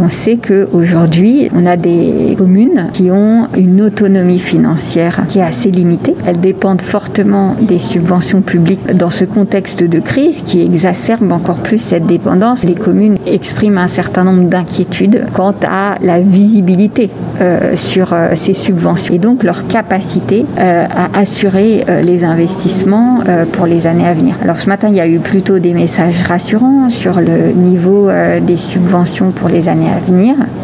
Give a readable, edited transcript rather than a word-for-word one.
On sait qu'aujourd'hui, on a des communes qui ont une autonomie financière qui est assez limitée. Elles dépendent fortement des subventions publiques dans ce contexte de crise qui exacerbe encore plus cette dépendance. Les communes expriment un certain nombre d'inquiétudes quant à la visibilité sur ces subventions et donc leur capacité à assurer les investissements pour les années à venir. Alors ce matin, il y a eu plutôt des messages rassurants sur le niveau des subventions pour les années à venir.